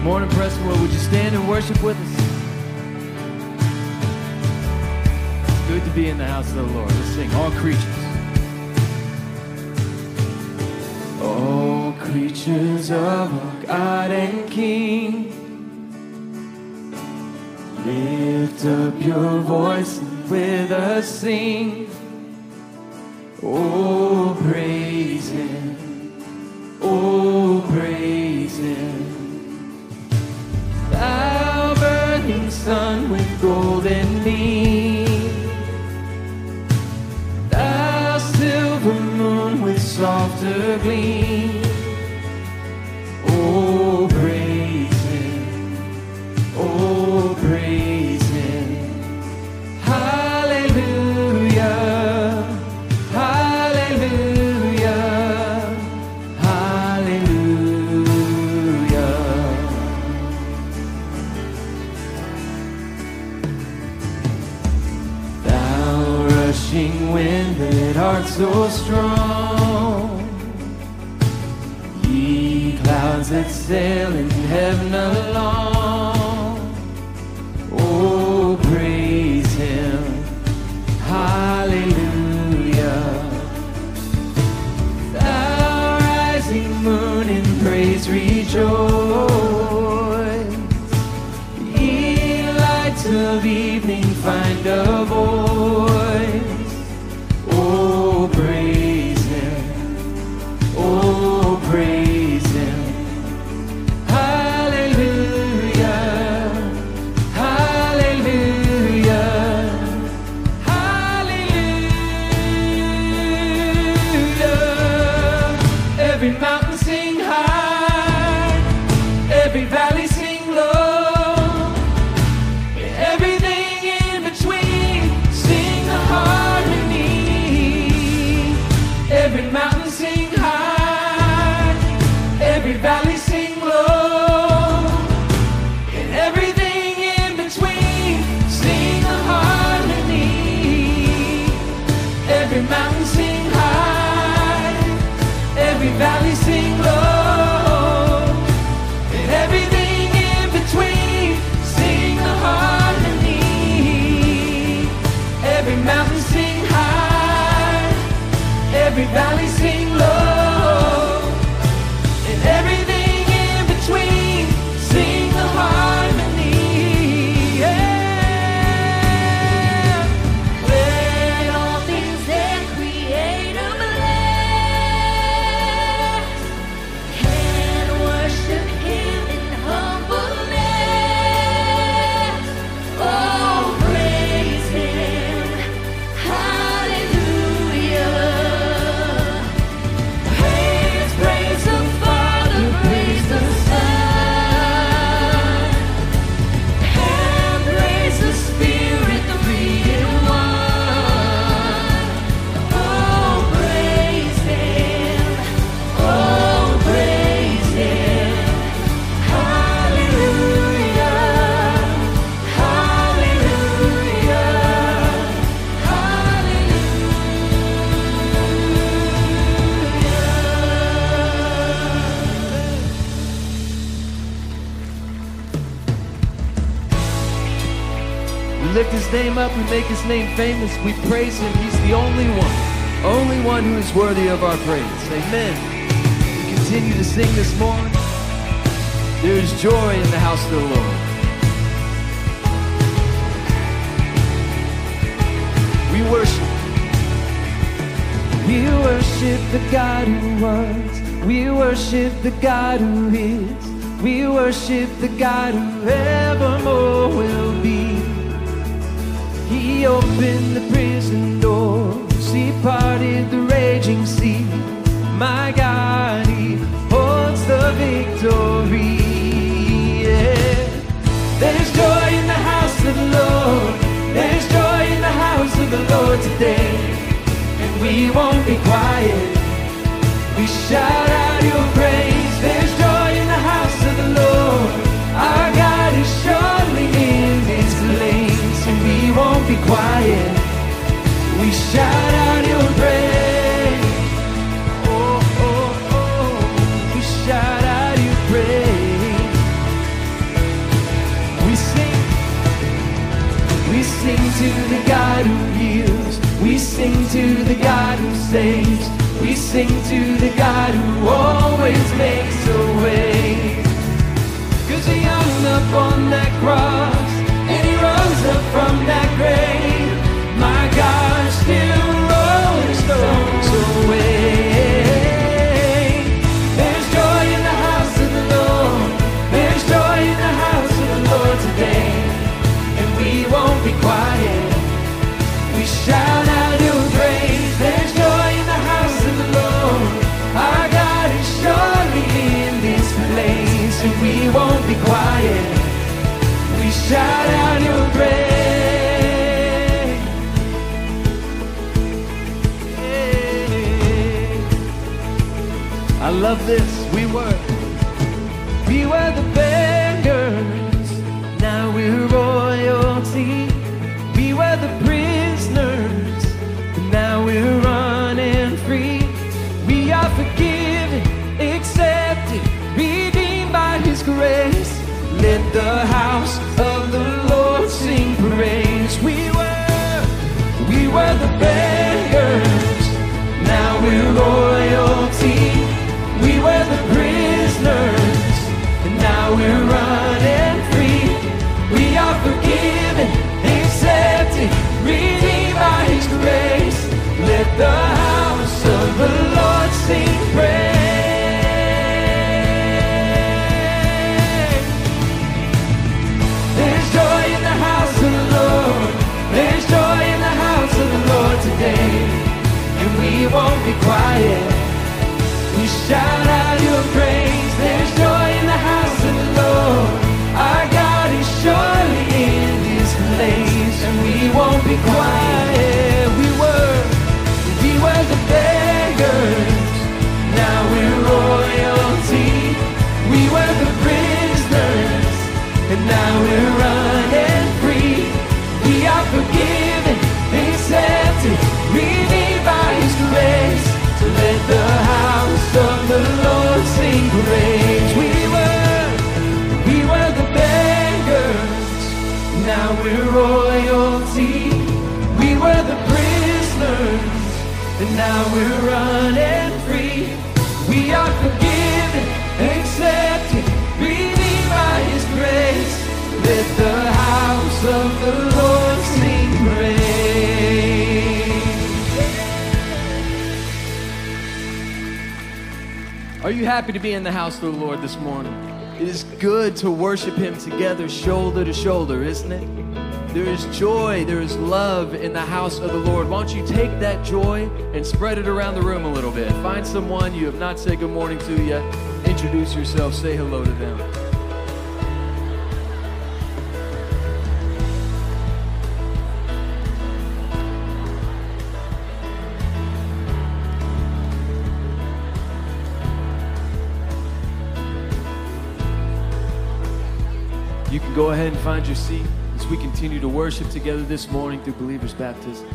Morning, Prestonwood. Would you stand and worship with us? It's good to be in the house of the Lord. Let's sing All Creatures. All creatures of our God and King, lift up your voice and with us sing. Oh, praise Him. Oh, praise Him. Thou burning sun with golden beam, thou silver moon with softer gleam. Oh, praise Him. Oh, praise Him. Hallelujah. Hallelujah. Hallelujah. Thou rushing wind that art so strong, ye clouds that sail in heaven along. Oh, praise Him. Hallelujah. Thou rising moon in praise rejoice, ye lights of evening find a voice. Oh, praise Him. Oh, praise Him. Hallelujah. Hallelujah. Hallelujah. Every mountain sing high, every valley sing low, everything in between sing the harmony. Every mountain sing high, every valley sing low, and everything in between sing the harmony. Every mountain sing high, every valley sing low, and everything in between sing the harmony. Every mountain sing high, every valley sing low, and everything in between sing the harmony. Yeah. When all things that Creator bless can worship Him in humbleness. Oh, praise Him. Hallelujah. Praise, praise the Father, praise the Son, and praise the Spirit, the three in one. Oh, praise Him. Oh, praise Him. Hallelujah. Hallelujah. We lift His name up, we make His name famous, we praise Him. He's the only one who is worthy of our praise. Amen. We continue to sing this morning. There is joy in the house of the Lord. We worship. We worship the God who was. We worship the God who is. We worship the God who evermore will be. He opened the prison doors, He parted the raging sea. My God, He holds the victory. Yeah. There's joy in the house of the Lord. There's joy in the house of the Lord today. And we won't be quiet. We shout out your praise. There's joy in the house of the Lord. Our God is surely in His place, and we won't be quiet. We shout out your praise. Oh, oh, oh. We shout out your praise. We sing to the God who always makes a way. 'Cause he hung up on that cross and he rose up from that grave. My God still rolling stones away. There's joy in the house of the Lord. There's joy in the house of the Lord today. And we won't be quiet. We shout out your praise. There's joy in the house of the Lord. Our God is surely in this place. And we won't be quiet. We shout out your praise. I love this. We were the beggars, now we're royalty. We were the prisoners, now we're running free. We are forgiven, accepted, redeemed by his grace. Let the house of the Lord sing praise. We were the beggars, now we're royalty. We were the prisoners, and now we're running free. We are forgiven, accepted, redeemed by his grace. Let the house of the Lord sing praise. There's joy in the house of the Lord. There's joy in the house of the Lord today. And we won't be quiet. We shout out your praise. There's joy in the house of the Lord. Our God is surely in this place. And we won't be quiet. We were the beggars. Now we're royalty. We were the prisoners. And now we're running free. We are forgiven, accepted, redeemed by his grace. So let the house of the Lord sing praise. We were the beggars, now we're royalty. We were the prisoners, and now we're running free. We are forgiven, accepted, redeemed by his grace. Let the house of the Lord sing praise. Are you happy to be in the house of the Lord this morning? It is good to worship him together, shoulder to shoulder, isn't it? There is joy, there is love in the house of the Lord. Why don't you take that joy and spread it around the room a little bit. Find someone you have not said good morning to yet. Introduce yourself, say hello to them. You can go ahead and find your seat as we continue to worship together this morning through Believers Baptism.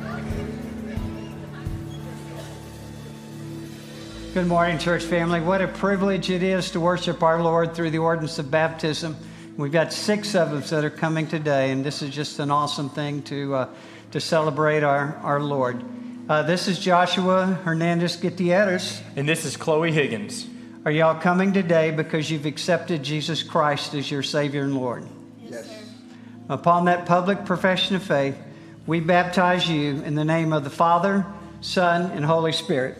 Good morning, church family. What a privilege it is to worship our Lord through the ordinance of baptism. We've got 6 of us that are coming today, and this is just an awesome thing to celebrate our Lord. This is Joshua Hernandez Gutierrez. And this is Chloe Higgins. Are y'all coming today because you've accepted Jesus Christ as your Savior and Lord? Yes. Upon that public profession of faith, we baptize you in the name of the Father, Son, and Holy Spirit.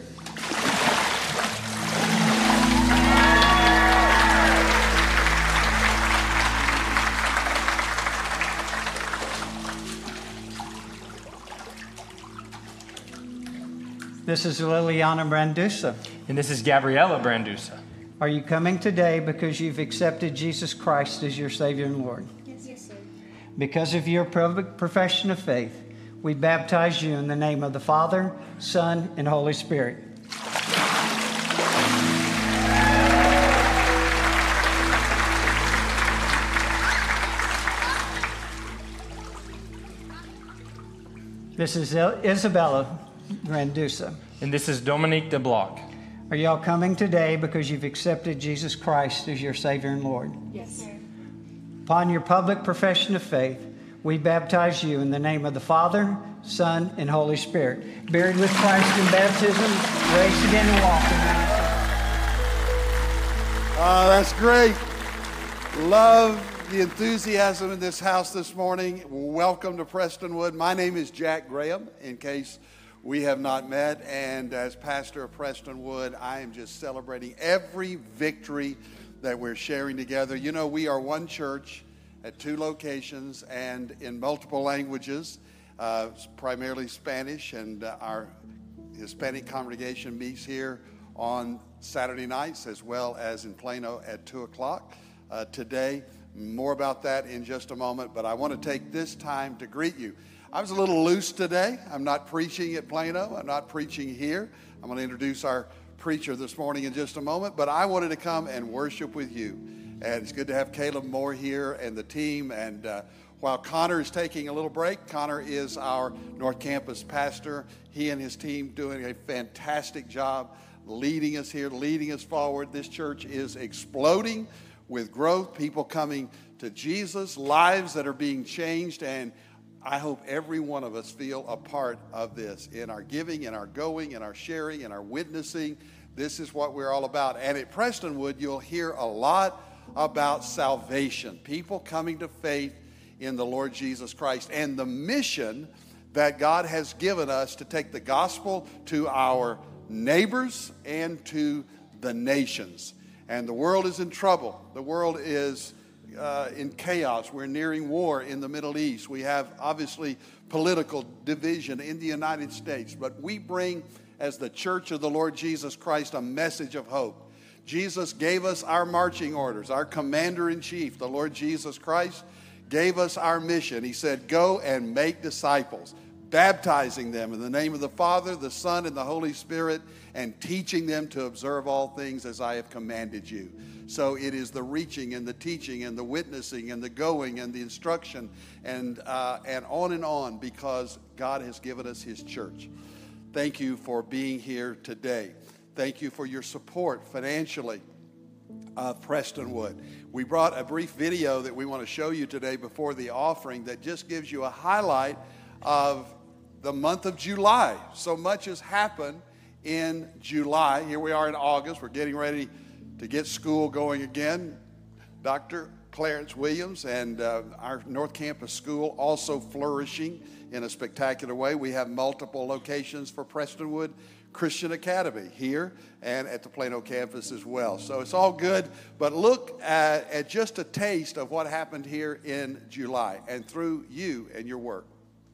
This is Liliana Brandusa. And this is Gabriela Brandusa. Are you coming today because you've accepted Jesus Christ as your Savior and Lord? Yes, sir. Because of your public profession of faith, we baptize you in the name of the Father, Son, and Holy Spirit. This is Isabella Brandusa. And this is Dominique DeBlock. Are y'all coming today because you've accepted Jesus Christ as your Savior and Lord? Yes, sir. Upon your public profession of faith, we baptize you in the name of the Father, Son, and Holy Spirit. Buried with Christ in baptism, raised again and walking. That's great. Love the enthusiasm in this house this morning. Welcome to Prestonwood. My name is Jack Graham, in case we have not met. And as pastor of Prestonwood, I am just celebrating every victory that we're sharing together. You know, we are one church at 2 locations and in multiple languages, primarily Spanish, and our Hispanic congregation meets here on Saturday nights as well as in Plano at 2 o'clock today. More about that in just a moment, but I want to take this time to greet you. I was a little loose today. I'm not preaching at Plano. I'm not preaching here. I'm going to introduce our preacher this morning in just a moment, but I wanted to come and worship with you. And it's good to have Caleb Moore here and the team. And while Connor is taking a little break, Connor is our North Campus pastor. He and his team doing a fantastic job leading us here, leading us forward. This church is exploding with growth, people coming to Jesus, lives that are being changed, and I hope every one of us feel a part of this in our giving, in our going, in our sharing, in our witnessing. This is what we're all about. And at Prestonwood, you'll hear a lot about salvation, people coming to faith in the Lord Jesus Christ, and the mission that God has given us to take the gospel to our neighbors and to the nations. And the world is in trouble. The world is in chaos. We're nearing war in the Middle East. We have, obviously, political division in the United States. But we bring, as the Church of the Lord Jesus Christ, a message of hope. Jesus gave us our marching orders. Our commander-in-chief, the Lord Jesus Christ, gave us our mission. He said, go and make disciples, baptizing them in the name of the Father, the Son, and the Holy Spirit, and teaching them to observe all things as I have commanded you. So it is the reaching and the teaching and the witnessing and the going and the instruction and on, because God has given us his church. Thank you for being here today. Thank you for your support financially of Prestonwood. We brought a brief video that we want to show you today before the offering that just gives you a highlight of the month of July. So much has happened in July. Here we are in August. We're getting ready to get school going again. Dr. Clarence Williams and our North Campus school also flourishing in a spectacular way. We have multiple locations for Prestonwood Christian Academy here and at the Plano campus as well. So it's all good, but look at just a taste of what happened here in July and through you and your work.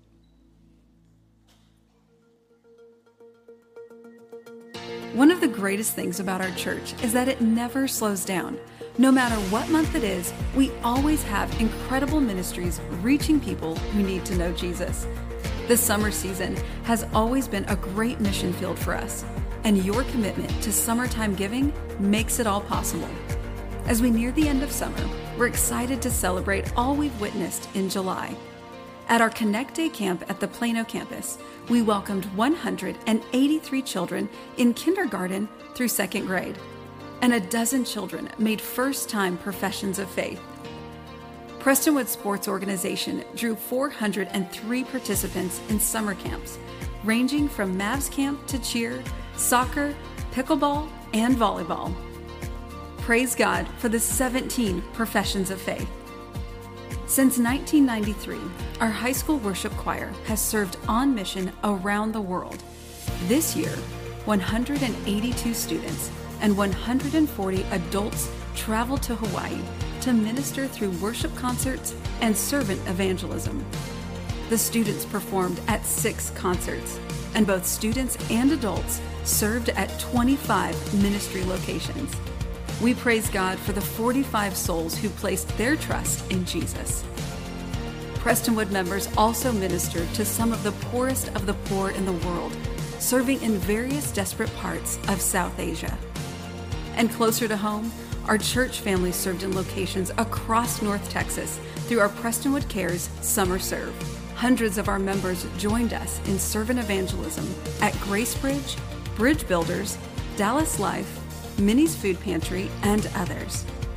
One of the greatest things about our church is that it never slows down. No matter what month it is, we always have incredible ministries reaching people who need to know Jesus. The summer season has always been a great mission field for us, and your commitment to summertime giving makes it all possible. As we near the end of summer, we're excited to celebrate all we've witnessed in July. At our Connect Day camp at the Plano campus, we welcomed 183 children in kindergarten through 2nd grade, and a dozen children made first-time professions of faith. Prestonwood Sports Organization drew 403 participants in summer camps, ranging from Mavs camp to cheer, soccer, pickleball, and volleyball. Praise God for the 17 professions of faith. Since 1993, our high school worship choir has served on mission around the world. This year, 182 students and 140 adults traveled to Hawaii to minister through worship concerts and servant evangelism. The students performed at 6 concerts, and both students and adults served at 25 ministry locations. We praise God for the 45 souls who placed their trust in Jesus. Prestonwood members also ministered to some of the poorest of the poor in the world, serving in various desperate parts of South Asia. And closer to home, our church family served in locations across North Texas through our Prestonwood Cares Summer Serve. Hundreds of our members joined us in servant evangelism at Grace Bridge, Bridge Builders, Dallas Life, Minnie's Food Pantry, and others.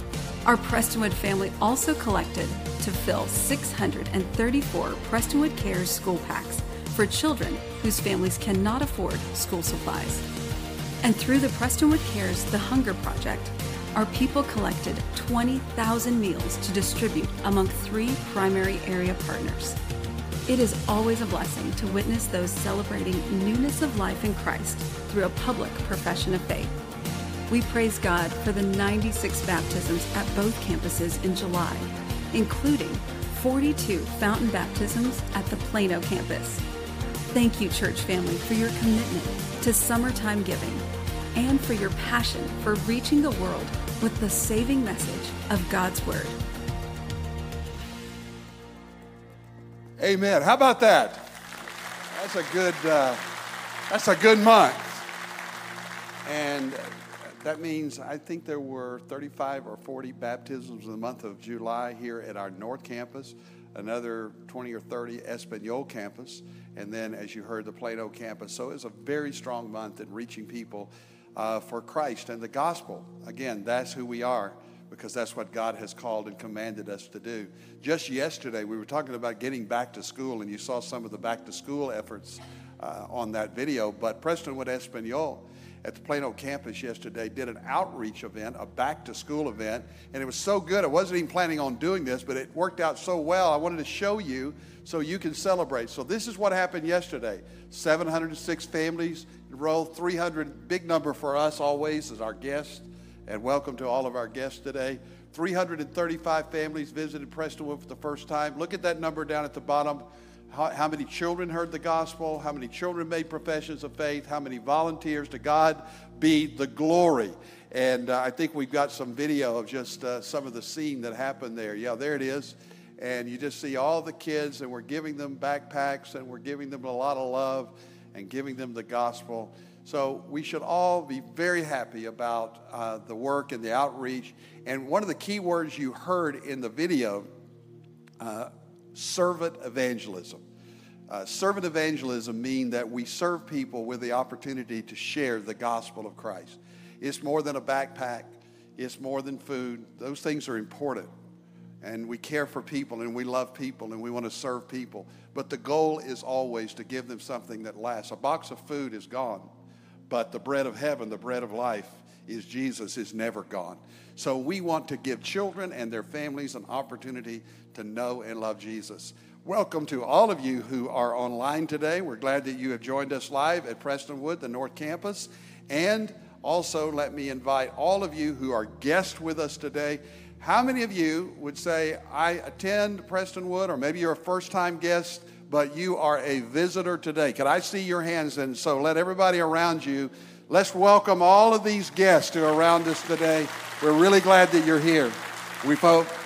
Our Prestonwood family also collected to fill 634 Prestonwood Cares school packs for children whose families cannot afford school supplies. And through the Prestonwood Cares The Hunger Project, our people collected 20,000 meals to distribute among 3 primary area partners. It is always a blessing to witness those celebrating newness of life in Christ through a public profession of faith. We praise God for the 96 baptisms at both campuses in July, including 42 fountain baptisms at the Plano campus. Thank you, church family, for your commitment to summertime giving and for your passion for reaching the world with the saving message of God's Word. Amen. How about that? That's a good month. And that means I think there were 35 or 40 baptisms in the month of July here at our North Campus, another 20 or 30 Espanol campus, and then, as you heard, the Plano campus. So it's a very strong month in reaching people for Christ and the gospel. Again, that's who we are, because that's what God has called and commanded us to do. Just yesterday, we were talking about getting back to school, and you saw some of the back to school efforts on that video. But Prestonwood Espanol at the Plano campus yesterday did an outreach event, a back to school event, and it was so good. I wasn't even planning on doing this, but it worked out so well. I wanted to show you so you can celebrate. So this is what happened yesterday. 706 families enrolled, 300, big number for us always as our guests, and welcome to all of our guests today. 335 families visited Prestonwood for the first time. Look at that number down at the bottom. How many children heard the gospel? How many children made professions of faith? How many volunteers? To God be the glory. And I think we've got some video of just some of the scene that happened there. Yeah, there it is. And you just see all the kids, and we're giving them backpacks, and we're giving them a lot of love and giving them the gospel. So we should all be very happy about the work and the outreach. And one of the key words you heard in the video, servant evangelism. Servant evangelism means that we serve people with the opportunity to share the gospel of Christ. It's more than a backpack. It's more than food. Those things are important. And we care for people, and we love people, and we want to serve people. But the goal is always to give them something that lasts. A box of food is gone, but the bread of heaven, the bread of life, is Jesus, is never gone. So we want to give children and their families an opportunity to know and love Jesus. Welcome to all of you who are online today. We're glad that you have joined us live at Prestonwood, the North Campus. And also let me invite all of you who are guests with us today. How many of you would say, I attend Prestonwood, or maybe you're a first-time guest, but you are a visitor today? Can I see your hands? And so let everybody around you, let's welcome all of these guests who are around us today. We're really glad that you're here. We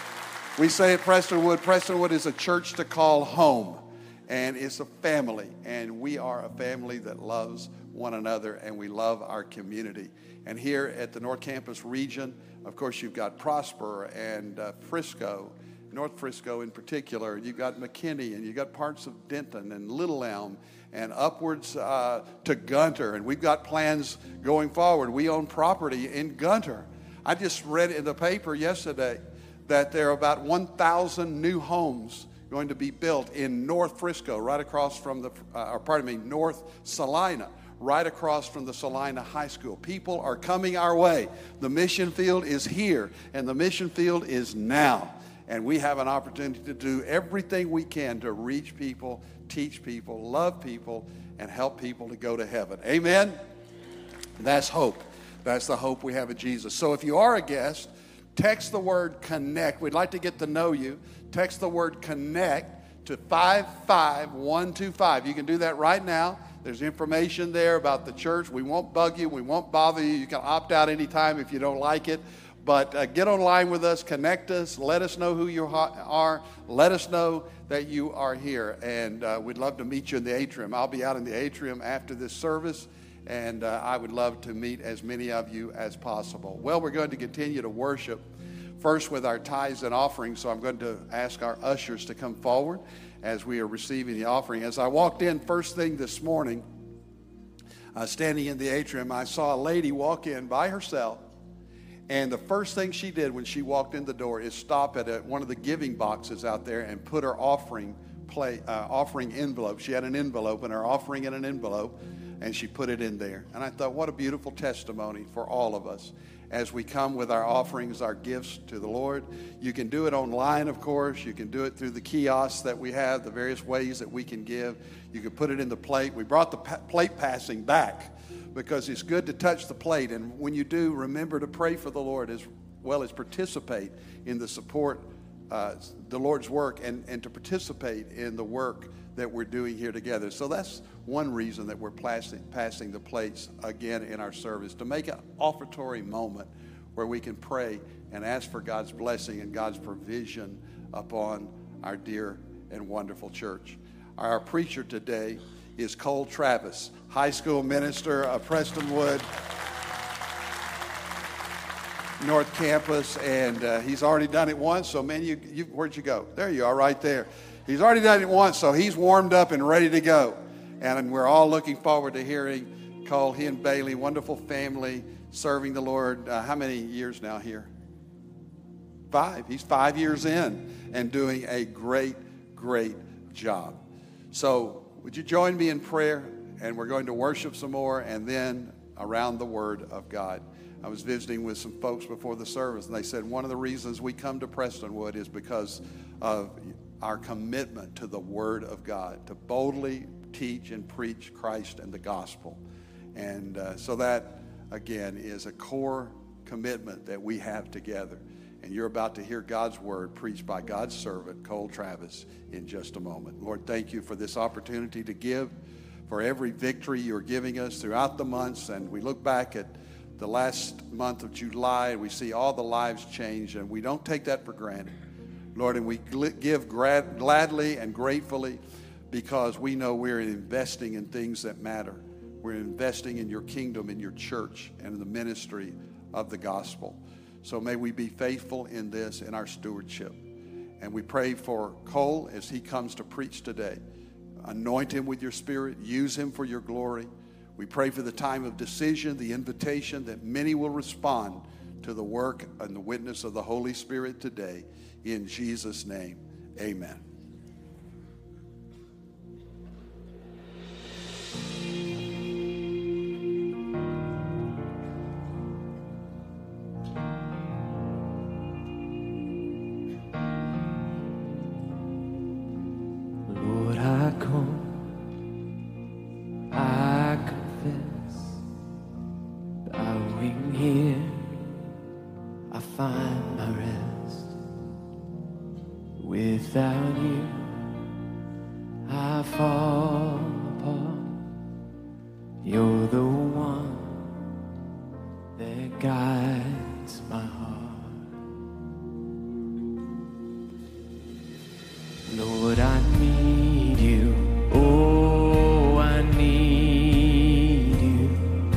say at Prestonwood is a church to call home, and it's a family, and we are a family that loves one another, and we love our community. And here at the North Campus region, of course, you've got Prosper and Frisco, North Frisco in particular. You've got McKinney, and you've got parts of Denton and Little Elm, and upwards to Gunter. And we've got plans going forward. We own property in Gunter. I just read in the paper yesterday that there are about 1,000 new homes going to be built in North Frisco, right across from North Salina, right across from the Salina High School. People are coming our way. The mission field is here, and the mission field is now. And we have an opportunity to do everything we can to reach people, teach people, love people, and help people to go to heaven. Amen? That's hope. That's the hope we have in Jesus. So if you are a guest, text the word CONNECT. We'd like to get to know you. Text the word CONNECT to 55125. You can do that right now. There's information there about the church. We won't bug you. We won't bother you. You can opt out anytime if you don't like it. But get online with us. Connect us. Let us know who you are. Let us know that you are here. And we'd love to meet you in the atrium. I'll be out in the atrium after this service. And I would love to meet as many of you as possible. Well, we're going to continue to worship first with our tithes and offerings. So I'm going to ask our ushers to come forward as we are receiving the offering. As I walked in first thing this morning, standing in the atrium, I saw a lady walk in by herself, And the first thing she did when she walked in the door is stop at one of the giving boxes out there and put her offering envelope. She had an envelope and her offering in an envelope, and she put it in there. And I thought, what a beautiful testimony for all of us as we come with our offerings, our gifts to the Lord. You can do it online, of course. You can do it through the kiosks that we have, the various ways that we can give. You can put it in the plate. We brought the plate passing back because it's good to touch the plate. And when you do, remember to pray for the Lord as well as participate in the support, the Lord's work, and to participate in the work that we're doing here together. So that's one reason that we're passing the plates again in our service, to make an offertory moment where we can pray and ask for God's blessing and God's provision upon our dear and wonderful church. Our preacher today is Cole Travis, high school minister of Prestonwood North Campus, and he's already done it once. So, man, where'd you go? There you are, right there. He's already done it once, so he's warmed up and ready to go. And we're all looking forward to hearing Cole. He and Bailey, wonderful family, serving the Lord. How many years now here? 5. He's 5 years in and doing a great, great job. So would you join me in prayer? And we're going to worship some more and then around the Word of God. I was visiting with some folks before the service, and they said one of the reasons we come to Prestonwood is because of our commitment to the Word of God, to boldly teach and preach Christ and the gospel. And so that, again, is a core commitment that we have together. And you're about to hear God's Word preached by God's servant, Cole Travis, in just a moment. Lord, thank you for this opportunity to give, for every victory you're giving us throughout the months. And we look back at the last month of July, and we see all the lives change, and we don't take that for granted. Lord, and we give gladly and gratefully because we know we're investing in things that matter. We're investing in your kingdom, in your church, and in the ministry of the gospel. So may we be faithful in this, in our stewardship. And we pray for Cole as he comes to preach today. Anoint him with your Spirit. Use him for your glory. We pray for the time of decision, the invitation that many will respond to the work and the witness of the Holy Spirit today. In Jesus' name, amen. Lord, I come, I confess, bowing here, I find my rest. Without you, I fall apart. You're the one that guides my heart. Lord, I need you. Oh, I need you.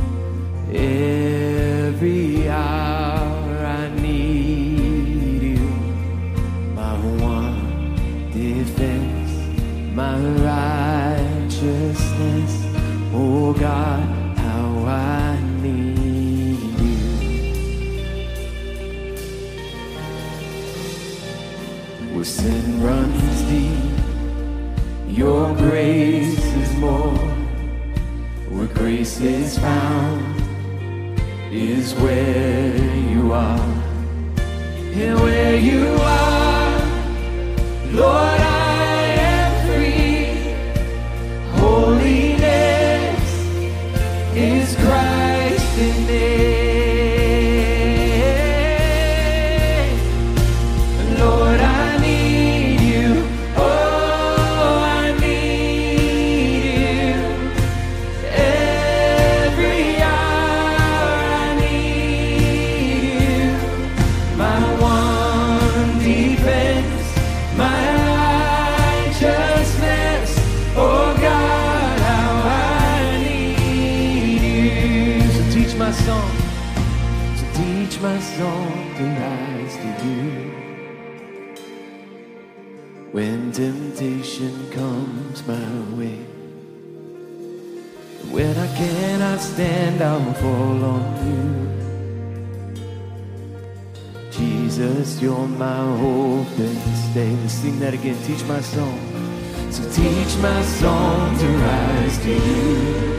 Every hour I need you. My one defense, my righteousness. Oh God, how I need you. Where sin runs deep, your grace is more. Where grace is found is where you are. And where you are, Lord, I am free. Holiness is Christ in me. Lord, I need you. Oh, I need you. Every hour I need you. My one defense, my righteousness. Oh God, how I need you. So teach my song, to rise to you. When temptation comes my way, when I cannot stand, I'll fall on you. Jesus, you're my hope and stay. Let's sing that again. Teach my song. So teach my song to rise to you.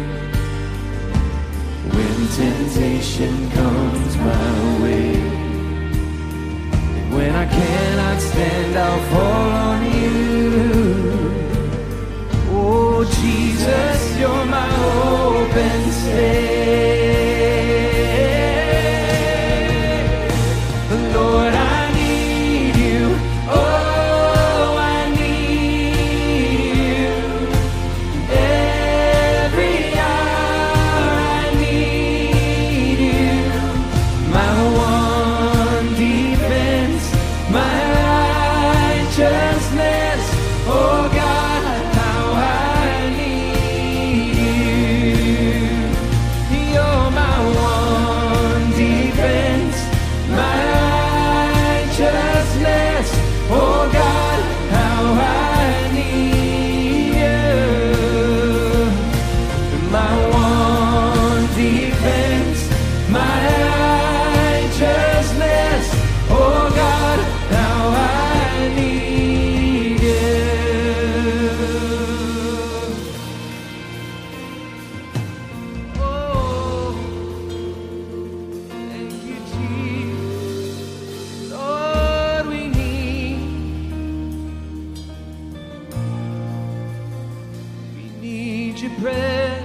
When temptation comes my way, and when I cannot stand, I'll fall on you. Oh, Jesus, you're my hope and stay. Lord, I need you. Oh, I need you. Every hour I need you. My one defense, my righteousness. Oh God, how I need you. You're my one defense, my righteousness. Oh God, how I need you. My one defense, my righteousness. Oh God, how I need you. Oh, thank you, Jesus. Lord, we need your presence.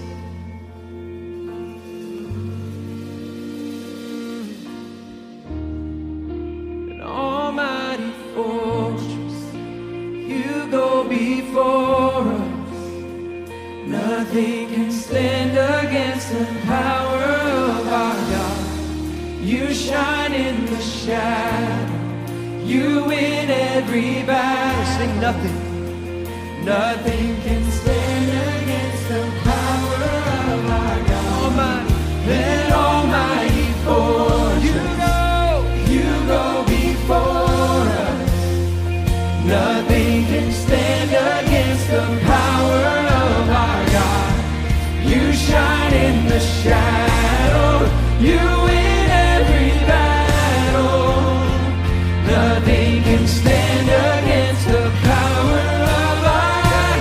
An almighty fortress, you go before us. Nothing can stand against the power of our God. You shine in the shadow, you win every battle. Sing nothing. Nothing can stand against the power of our God. Almighty, that almighty fortress. You go before us. Nothing can stand against the power of our God. You shine in the shadow. You win every battle. Nothing can stand against the power of our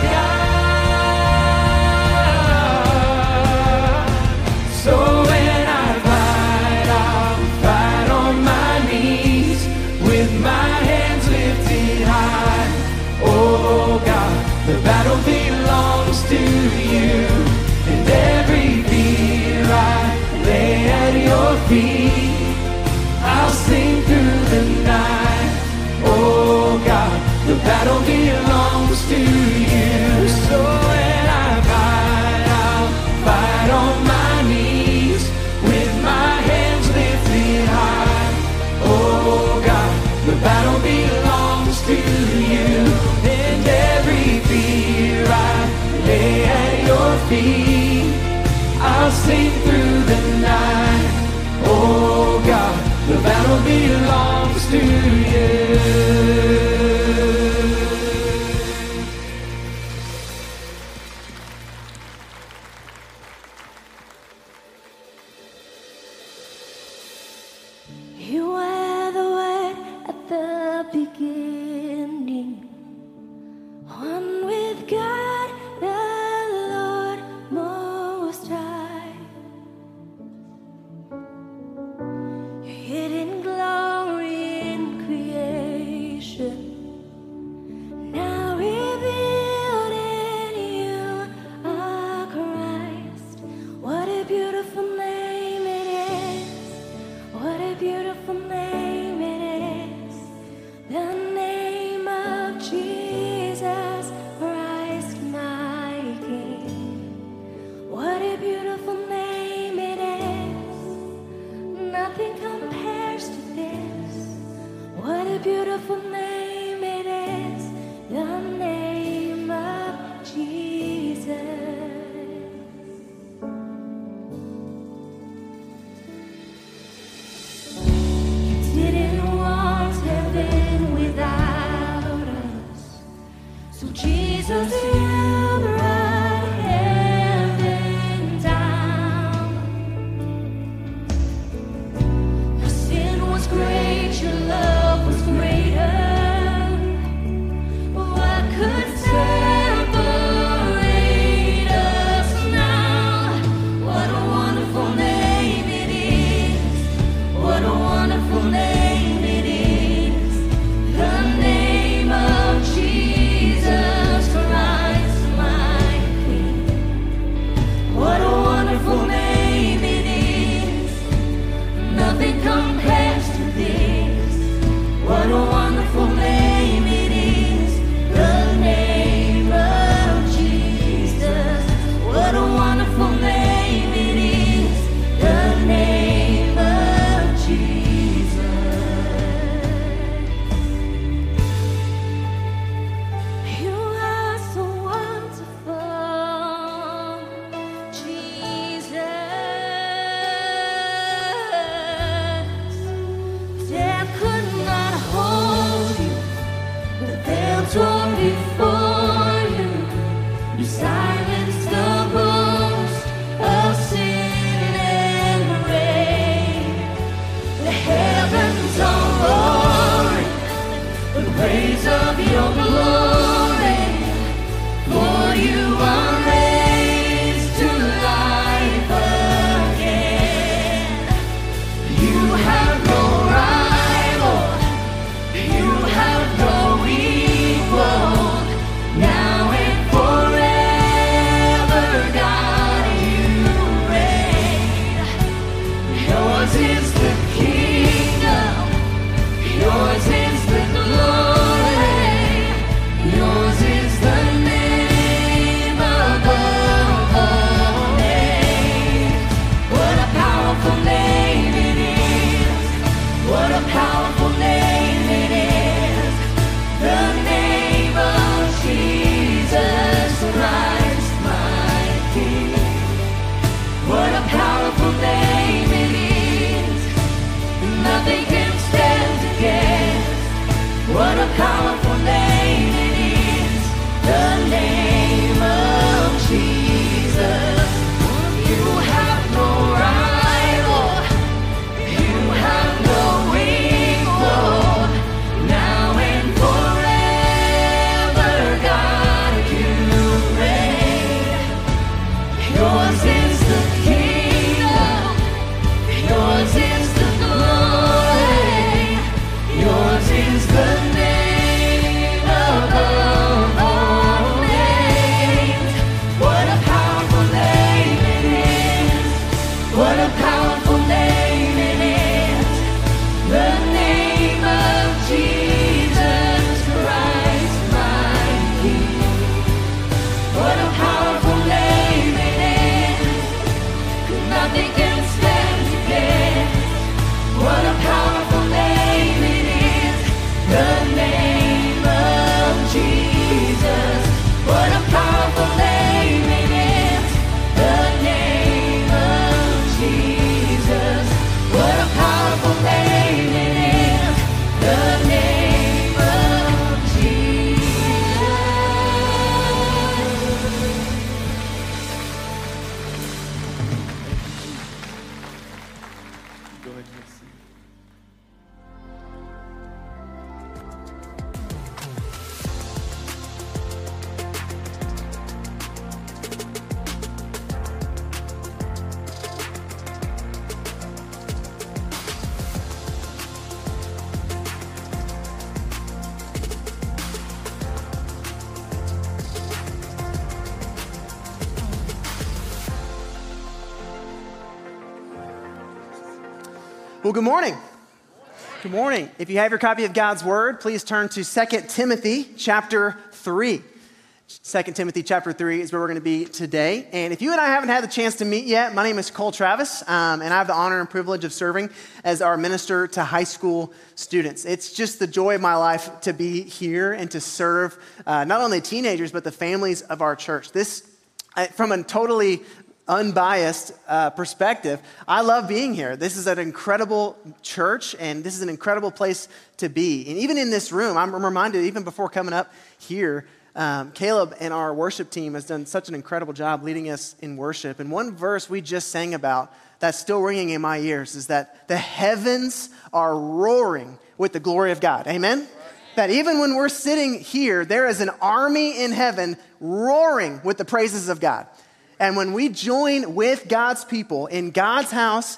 God. So when I fight, I'll fight on my knees with my hands lifted high. Oh God, the battle belongs to you, and every fear I lay at your feet. I'll sing through the night. Oh God, the battle belongs to you. So when I fight, I'll fight on my knees with my hands lifted high. Oh God, the battle belongs to you, and every fear I lay at your feet. I'll sing through the night. Oh God, the battle belongs to you. You were the Word at the beginning, one with God, the Lord Most High. Your hidden glory in creation, now revealed in you are Christ. What a beautiful name it is. What a beautiful name it is. The name of Jesus Christ, my King. What a beautiful name it is. Nothing compares to this. What a beautiful name it is. The name of Jesus. Didn't want heaven without us, so Jesus, you brought heaven down. Your sin was great. What a powerful name it is, the name of Jesus Christ, my King. What a powerful name it is, nothing can stand against. What a powerful name it is, the name of Jesus. What a powerful name it is, the name of Jesus. What a powerful name it is, the name of Jesus. Go ahead and have a seat. Well, good morning. Good morning. If you have your copy of God's Word, please turn to 2 Timothy chapter 3. 2 Timothy chapter 3 is where we're going to be today. And if you and I haven't had the chance to meet yet, my name is Cole Travis, and I have the honor and privilege of serving as our minister to high school students. It's just the joy of my life to be here and to serve not only teenagers, but the families of our church. This, from a totally unbiased perspective, I love being here. This is an incredible church, and this is an incredible place to be. And even in this room, I'm reminded, even before coming up here, Caleb and our worship team has done such an incredible job leading us in worship. And one verse we just sang about that's still ringing in my ears is that the heavens are roaring with the glory of God. Amen? That even when we're sitting here, there is an army in heaven roaring with the praises of God. And when we join with God's people in God's house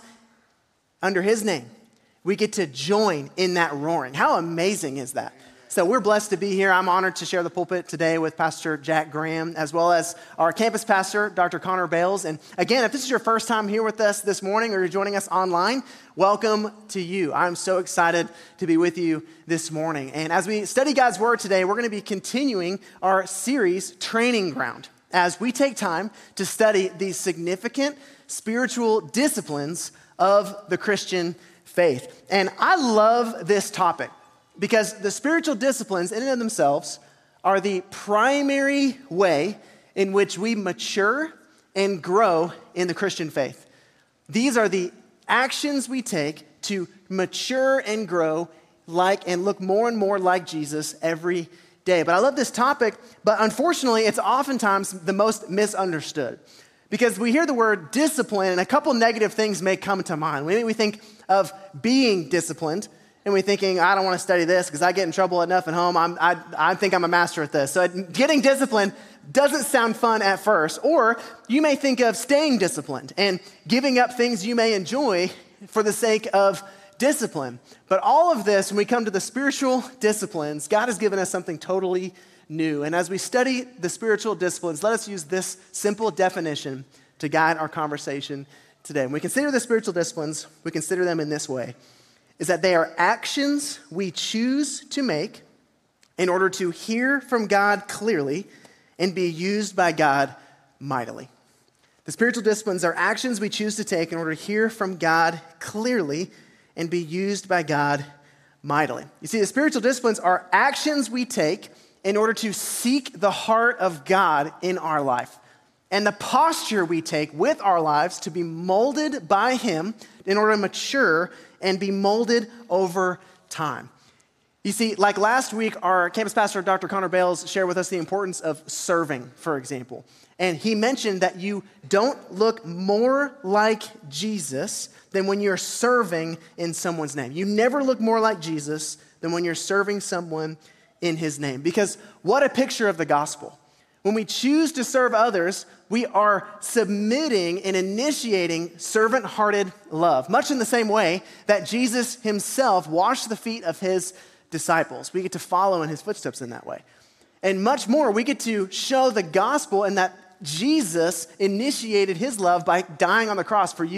under his name, we get to join in that roaring. How amazing is that? So we're blessed to be here. I'm honored to share the pulpit today with Pastor Jack Graham, as well as our campus pastor, Dr. Connor Bales. And again, if this is your first time here with us this morning or you're joining us online, welcome to you. I'm so excited to be with you this morning. And as we study God's Word today, we're going to be continuing our series, Training Ground, as we take time to study these significant spiritual disciplines of the Christian faith. And I love this topic because the spiritual disciplines in and of themselves are the primary way in which we mature and grow in the Christian faith. These are the actions we take to mature and grow like and look more and more like Jesus every day. But I love this topic, but unfortunately, it's oftentimes the most misunderstood because we hear the word discipline and a couple negative things may come to mind. Maybe we think of being disciplined and we're thinking, I don't want to study this because I get in trouble enough at home. I think I'm a master at this. So getting disciplined doesn't sound fun at first. Or you may think of staying disciplined and giving up things you may enjoy for the sake of discipline. But all of this, when we come to the spiritual disciplines, God has given us something totally new. And as we study the spiritual disciplines, let us use this simple definition to guide our conversation today. When we consider the spiritual disciplines, we consider them in this way, is that they are actions we choose to make in order to hear from God clearly and be used by God mightily. The spiritual disciplines are actions we choose to take in order to hear from God clearly and be used by God mightily. You see, the spiritual disciplines are actions we take in order to seek the heart of God in our life. And the posture we take with our lives to be molded by Him in order to mature and be molded over time. You see, like last week, our campus pastor, Dr. Connor Bales, shared with us the importance of serving, for example. And he mentioned that you don't look more like Jesus than when you're serving in someone's name. You never look more like Jesus than when you're serving someone in his name. Because what a picture of the gospel. When we choose to serve others, we are submitting and initiating servant-hearted love, much in the same way that Jesus himself washed the feet of his disciples. We get to follow in his footsteps in that way. And much more, we get to show the gospel in that Jesus initiated his love by dying on the cross for you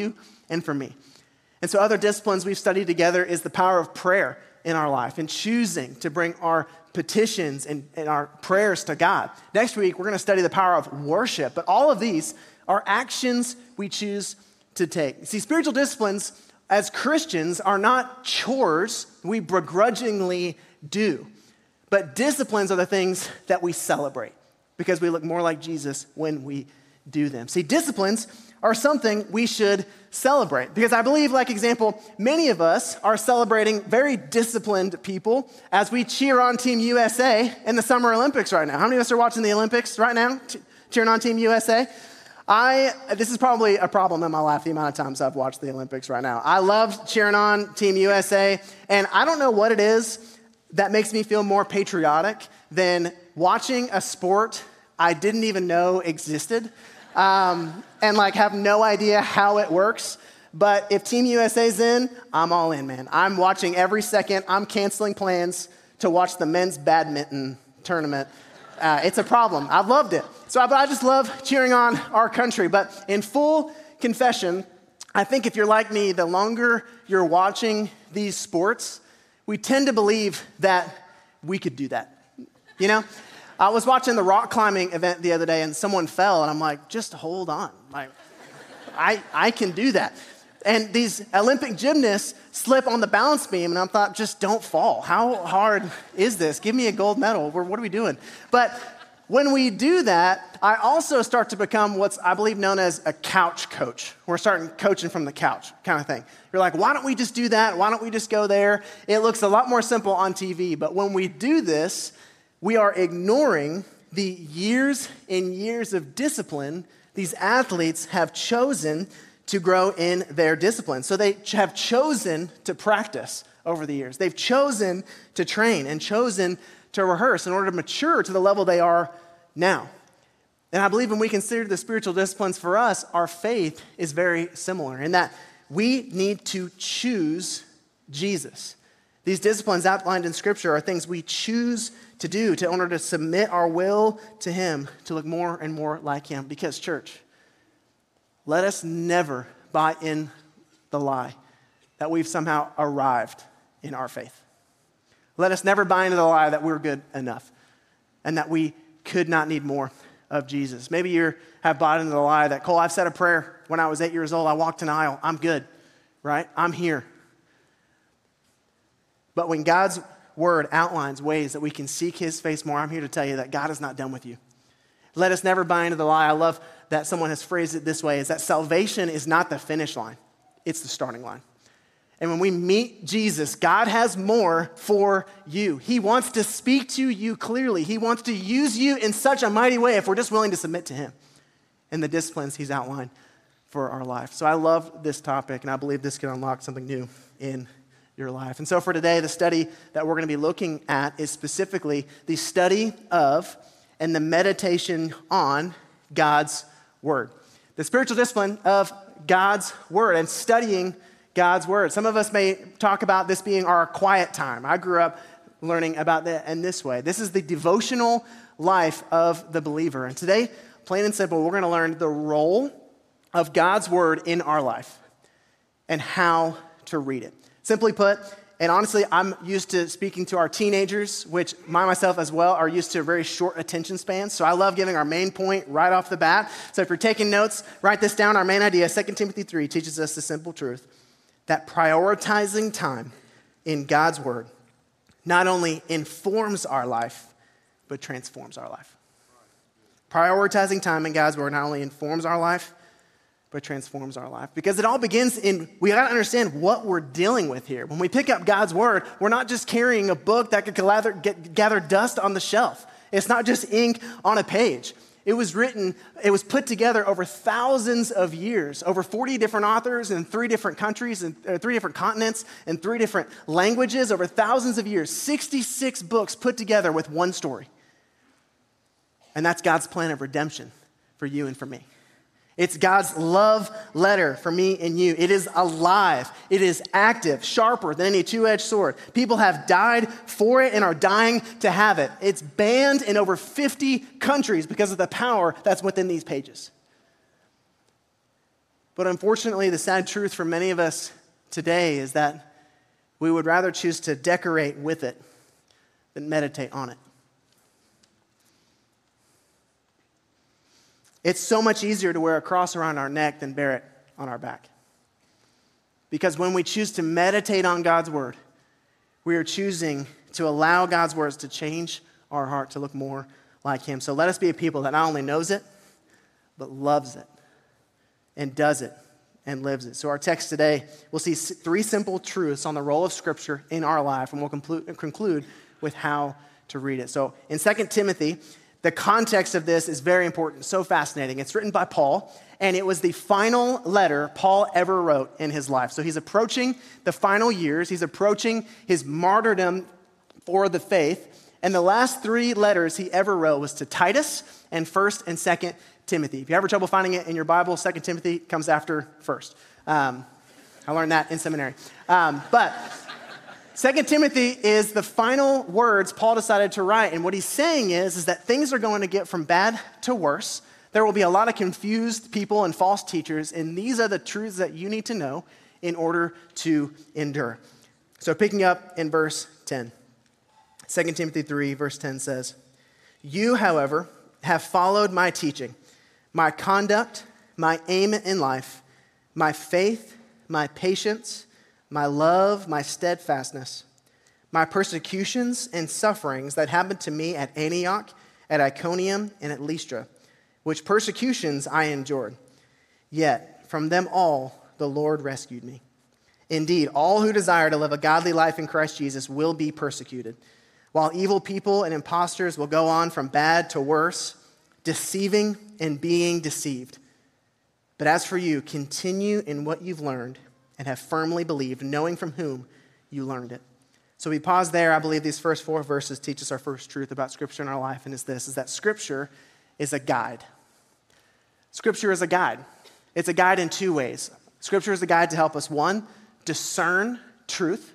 and for me. And so other disciplines we've studied together is the power of prayer in our life and choosing to bring our petitions and our prayers to God. Next week, we're going to study the power of worship, but all of these are actions we choose to take. See, spiritual disciplines as Christians are not chores we begrudgingly do, but disciplines are the things that we celebrate because we look more like Jesus when we do them. See, disciplines are something we should celebrate because I believe, like example, many of us are celebrating very disciplined people as we cheer on Team USA in the Summer Olympics right now. How many of us are watching the Olympics right now, cheering on Team USA? This is probably a problem in my life, the amount of times I've watched the Olympics right now. I love cheering on Team USA, and I don't know what it is that makes me feel more patriotic than watching a sport I didn't even know existed, and like have no idea how it works. But if Team USA's in, I'm all in, man. I'm watching every second. I'm canceling plans to watch the men's badminton tournament. It's a problem. I've loved it. So I just love cheering on our country. But in full confession, I think if you're like me, the longer you're watching these sports, we tend to believe that we could do that. You know? I was watching the rock climbing event the other day and someone fell and I'm like, just hold on. I can do that. And these Olympic gymnasts slip on the balance beam and I thought, just don't fall. How hard is this? Give me a gold medal. What are we doing? But when we do that, I also start to become what's I believe known as a couch coach. We're starting coaching from the couch kind of thing. You're like, why don't we just do that? Why don't we just go there? It looks a lot more simple on TV. But when we do this, we are ignoring the years and years of discipline these athletes have chosen to grow in their discipline. So they have chosen to practice over the years. They've chosen to train and chosen to rehearse in order to mature to the level they are now. And I believe when we consider the spiritual disciplines for us, our faith is very similar in that we need to choose Jesus. These disciplines outlined in Scripture are things we choose to do in order to submit our will to Him, to look more and more like Him. Because, church, let us never buy in the lie that we've somehow arrived in our faith. Let us never buy into the lie that we're good enough and that we could not need more of Jesus. Maybe you have bought into the lie that, Cole, I've said a prayer when I was 8 years old. I walked an aisle. I'm good, right? I'm here. But when God's word outlines ways that we can seek His face more, I'm here to tell you that God is not done with you. Let us never buy into the lie. I love that someone has phrased it this way, is that salvation is not the finish line. It's the starting line. And when we meet Jesus, God has more for you. He wants to speak to you clearly. He wants to use you in such a mighty way if we're just willing to submit to Him and the disciplines He's outlined for our life. So I love this topic, and I believe this can unlock something new in your life. And so for today, the study that we're going to be looking at is specifically the study of and the meditation on God's Word. The spiritual discipline of God's Word and studying God's Word. Some of us may talk about this being our quiet time. I grew up learning about that in this way. This is the devotional life of the believer. And today, plain and simple, we're going to learn the role of God's Word in our life and how to read it. Simply put, and honestly, I'm used to speaking to our teenagers, which myself as well are used to very short attention spans. So I love giving our main point right off the bat. So if you're taking notes, write this down. Our main idea, 2 Timothy 3, teaches us the simple truth that prioritizing time in God's Word not only informs our life, but transforms our life. Prioritizing time in God's Word not only informs our life, but transforms our life. Because it all begins we got to understand what we're dealing with here. When we pick up God's Word, we're not just carrying a book that could gather dust on the shelf. It's not just ink on a page. It was put together over thousands of years, over 40 different authors in 3 different countries, and 3 different continents, and 3 different languages, over thousands of years, 66 books put together with one story. And that's God's plan of redemption for you and for me. It's God's love letter for me and you. It is alive. It is active, sharper than any two-edged sword. People have died for it and are dying to have it. It's banned in over 50 countries because of the power that's within these pages. But unfortunately, the sad truth for many of us today is that we would rather choose to decorate with it than meditate on it. It's so much easier to wear a cross around our neck than bear it on our back. Because when we choose to meditate on God's word, we are choosing to allow God's words to change our heart to look more like him. So let us be a people that not only knows it, but loves it and does it and lives it. So our text today, we'll see 3 simple truths on the role of Scripture in our life, and we'll conclude with how to read it. So in 2 Timothy, the context of this is very important, so fascinating. It's written by Paul, and it was the final letter Paul ever wrote in his life. So he's approaching the final years. He's approaching his martyrdom for the faith. And the last 3 letters he ever wrote was to Titus and 1st and 2nd Timothy. If you have trouble finding it in your Bible, 2 Timothy comes after 1st. I learned that in seminary. But 2 Timothy is the final words Paul decided to write. And what he's saying is that things are going to get from bad to worse. There will be a lot of confused people and false teachers. And these are the truths that you need to know in order to endure. So picking up in verse 10. 2 Timothy 3, verse 10 says, "You, however, have followed my teaching, my conduct, my aim in life, my faith, my patience, my love, my steadfastness, my persecutions and sufferings that happened to me at Antioch, at Iconium, and at Lystra, which persecutions I endured. Yet from them all the Lord rescued me. Indeed, all who desire to live a godly life in Christ Jesus will be persecuted, while evil people and impostors will go on from bad to worse, deceiving and being deceived. But as for you, continue in what you've learned and have firmly believed, knowing from whom you learned it." So we pause there. I believe these first 4 verses teach us our first truth about Scripture in our life, and it's this, is that Scripture is a guide. Scripture is a guide. It's a guide in 2 ways. Scripture is a guide to help us, 1, discern truth,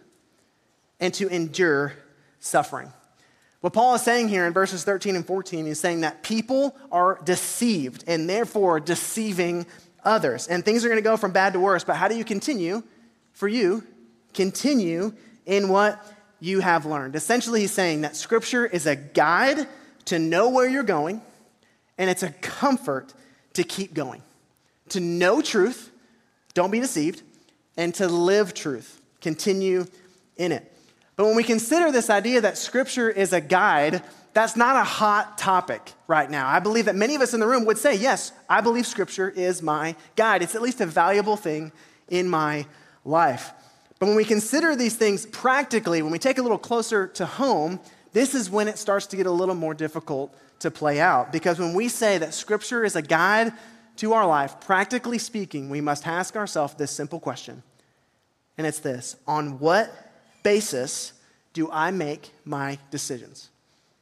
and to endure suffering. What Paul is saying here in verses 13 and 14 is saying that people are deceived and therefore deceiving others. And things are going to go from bad to worse. But how do you continue? For you, continue in what you have learned. Essentially, he's saying that Scripture is a guide to know where you're going, and it's a comfort to keep going. To know truth, don't be deceived, and to live truth, continue in it. But when we consider this idea that Scripture is a guide, that's not a hot topic right now. I believe that many of us in the room would say, yes, I believe Scripture is my guide. It's at least a valuable thing in my life. But when we consider these things practically, when we take a little closer to home, this is when it starts to get a little more difficult to play out. Because when we say that Scripture is a guide to our life, practically speaking, we must ask ourselves this simple question. And it's this: on what basis do I make my decisions?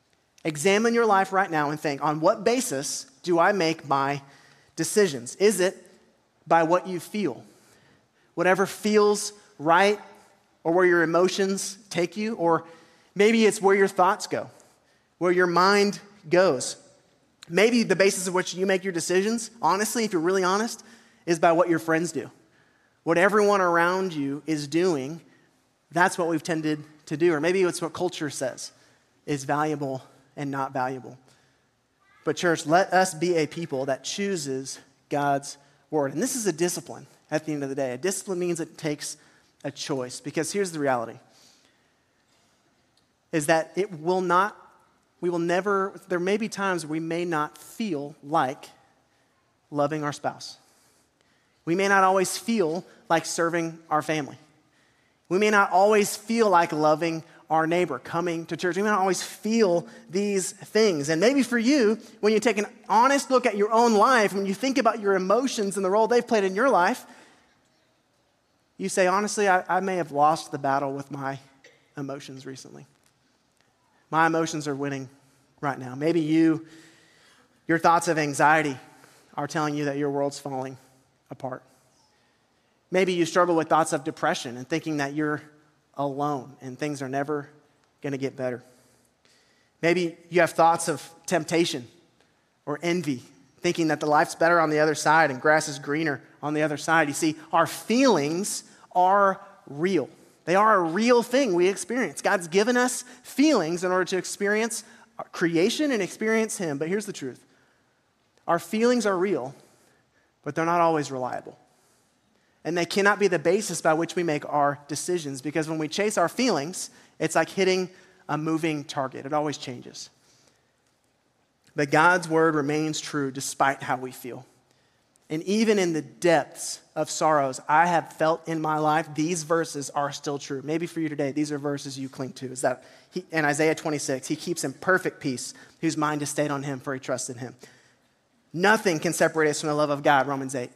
Examine your life right now and think, on what basis do I make my decisions? Is it by what you feel? Whatever feels right, or where your emotions take you? Or maybe it's where your thoughts go, where your mind goes. Maybe the basis of which you make your decisions, honestly, if you're really honest, is by what your friends do. What everyone around you is doing, that's what we've tended to do. Or maybe it's what culture says is valuable and not valuable. But church, let us be a people that chooses God's word. And this is a discipline at the end of the day. A discipline means it takes a choice. Because here's the reality, is that there may be times we may not feel like loving our spouse. We may not always feel like serving our family. We may not always feel like loving our neighbor, coming to church. We may not always feel these things. And maybe for you, when you take an honest look at your own life, when you think about your emotions and the role they've played in your life, you say, honestly, I may have lost the battle with my emotions recently. My emotions are winning right now. Maybe your thoughts of anxiety are telling you that your world's falling apart. Maybe you struggle with thoughts of depression and thinking that you're alone and things are never going to get better. Maybe you have thoughts of temptation or envy thinking that the life's better on the other side and grass is greener on the other side. You see, our feelings are real. They are a real thing we experience. God's given us feelings in order to experience creation and experience Him. But here's the truth. Our feelings are real, but they're not always reliable. And they cannot be the basis by which we make our decisions, because when we chase our feelings, it's like hitting a moving target. It always changes. But God's word remains true despite how we feel. And even in the depths of sorrows I have felt in my life, these verses are still true. Maybe for you today, these are verses you cling to. Is that in Isaiah 26, He keeps in perfect peace whose mind is stayed on Him, for he trusts in Him. Nothing can separate us from the love of God, Romans 8.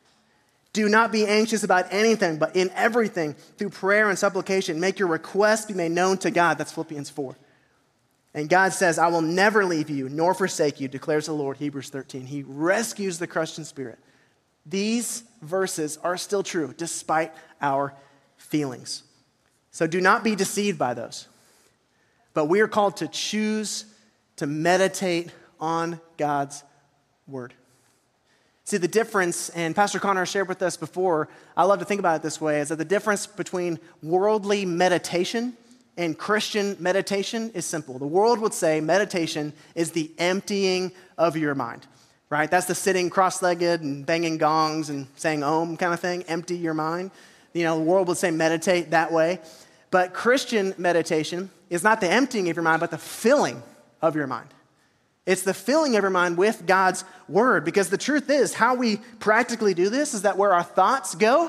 Do not be anxious about anything, but in everything, through prayer and supplication, make your requests be made known to God. That's Philippians 4. And God says, I will never leave you nor forsake you, declares the Lord, Hebrews 13. He rescues the crushed in spirit. These verses are still true despite our feelings. So do not be deceived by those. But we are called to choose to meditate on God's word. See, the difference, and Pastor Connor shared with us before, I love to think about it this way, is that the difference between worldly meditation and Christian meditation is simple. The world would say meditation is the emptying of your mind, right? That's the sitting cross-legged and banging gongs and saying om kind of thing, empty your mind. The world would say meditate that way. But Christian meditation is not the emptying of your mind, but the filling of your mind. It's the filling of your mind with God's word, because the truth is, how we practically do this is that where our thoughts go,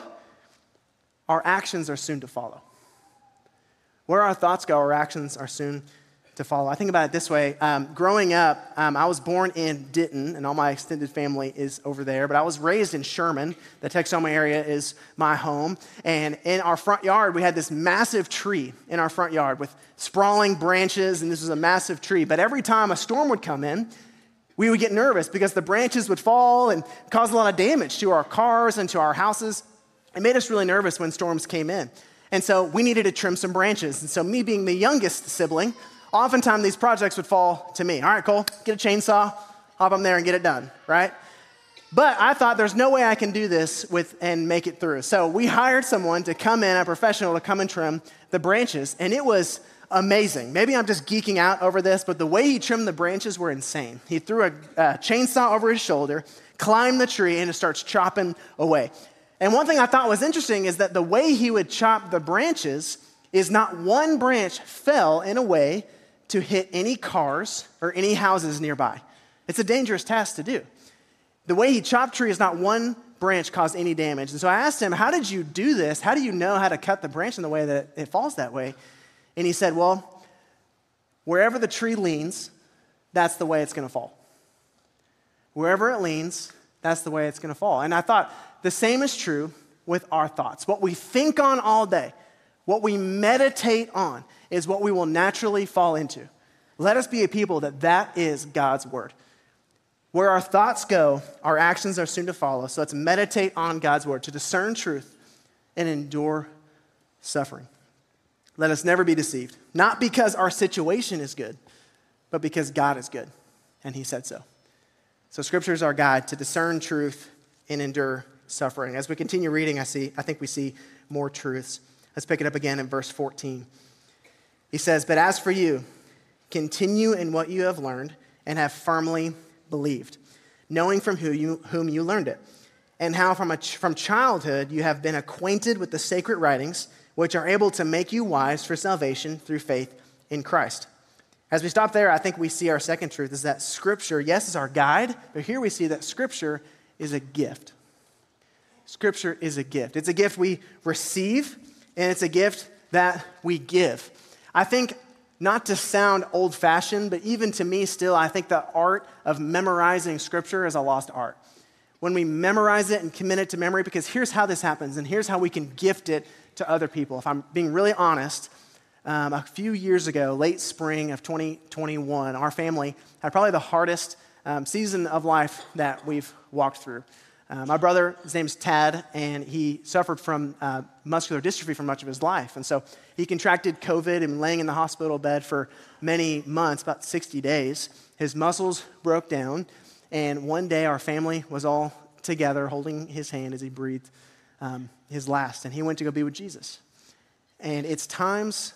our actions are soon to follow. Where our thoughts go, our actions are soon to follow. I think about it this way. Growing up, I was born in Denton, and all my extended family is over there, but I was raised in Sherman. The Texoma area is my home. And in our front yard, we had this massive tree in our front yard with sprawling branches, and this was a massive tree. But every time a storm would come in, we would get nervous because the branches would fall and cause a lot of damage to our cars and to our houses. It made us really nervous when storms came in. And so we needed to trim some branches. And so me being the youngest sibling, oftentimes these projects would fall to me. All right, Cole, get a chainsaw, hop on there and get it done, right? But I thought there's no way I can do this and make it through. So we hired someone to come in, a professional to come and trim the branches, and it was amazing. Maybe I'm just geeking out over this, but the way he trimmed the branches were insane. He threw a chainsaw over his shoulder, climbed the tree, and it starts chopping away. And one thing I thought was interesting is that the way he would chop the branches is not one branch fell in a way to hit any cars or any houses nearby. It's a dangerous task to do. The way he chopped trees, not one branch caused any damage. And so I asked him, how did you do this? How do you know how to cut the branch in the way that it falls that way? And he said, well, wherever the tree leans, that's the way it's going to fall. Wherever it leans, that's the way it's going to fall. And I thought the same is true with our thoughts. What we think on all day, what we meditate on, is what we will naturally fall into. Let us be a people that is God's word. Where our thoughts go, our actions are soon to follow. So let's meditate on God's word to discern truth and endure suffering. Let us never be deceived, not because our situation is good, but because God is good, and he said so. So Scripture is our guide to discern truth and endure suffering. As we continue reading, I think we see more truths. Let's pick it up again in verse 14. He says, "But as for you, continue in what you have learned and have firmly believed, knowing from whom you learned it, and how from childhood you have been acquainted with the sacred writings, which are able to make you wise for salvation through faith in Christ." As we stop there, I think we see our second truth is that Scripture, yes, is our guide, but here we see that Scripture is a gift. Scripture is a gift. It's a gift we receive, and it's a gift that we give. I think, not to sound old-fashioned, but even to me still, I think the art of memorizing Scripture is a lost art. When we memorize it and commit it to memory, because here's how this happens, and here's how we can gift it to other people. If I'm being really honest, a few years ago, late spring of 2021, our family had probably the hardest season of life that we've walked through. My brother, his name's Tad, and he suffered from muscular dystrophy for much of his life. And so he contracted COVID and laying in the hospital bed for many months, about 60 days. His muscles broke down, And one day our family was all together holding his hand as he breathed his last. And he went to go be with Jesus. And it's times